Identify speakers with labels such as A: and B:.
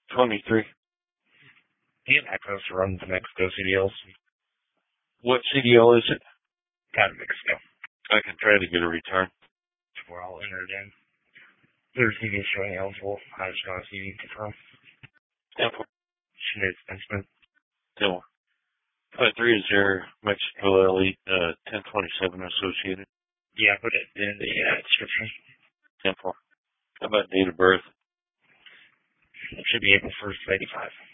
A: 23.
B: And I supposed to run the Mexico CDLs.
A: What CDL is it?
B: Got Mexico.
A: I can try to get a return.
B: We're all entered in. There's CDs showing eligible. I just want to see confirm.
A: Temple.
B: She needs Benjamin.
A: No. 23 is your Mexico Elite 1027 associated.
B: Yeah, put it in the description.
A: Temple. How about date of birth?
B: It should be April 1st, 85.